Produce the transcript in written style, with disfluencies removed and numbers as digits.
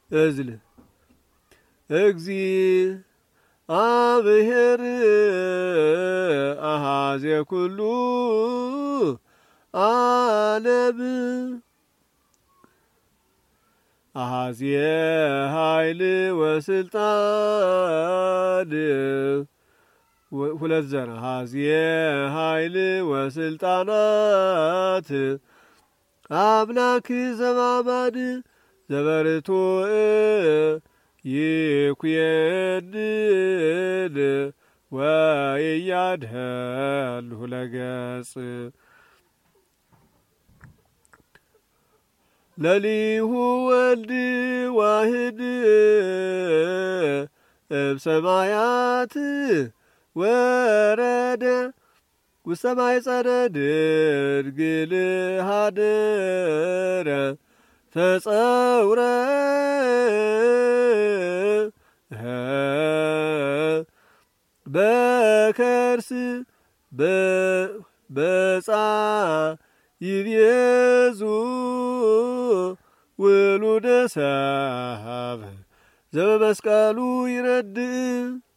እዝል እግዚአብሔር አኀዜ ኩሉ ዓለም አኀዜ ኃይል ወስልጣን ሁለት ዘር አኀዜ ኃይል ወስልጣናት አምላክ ዘማማድ ዘበርቱ ይኩየድል ወኢያድኅል ሁለገጽ ለሊሁ ወልድ ዋህድ እምሰማያት ወረደ ውስተ ማኅፀነ ድንግል ኀደረ ተጸውረ በከርስ በጻ ይቤዙ ውሉደ ሰብእ ዘበመስቀሉ ይረድእ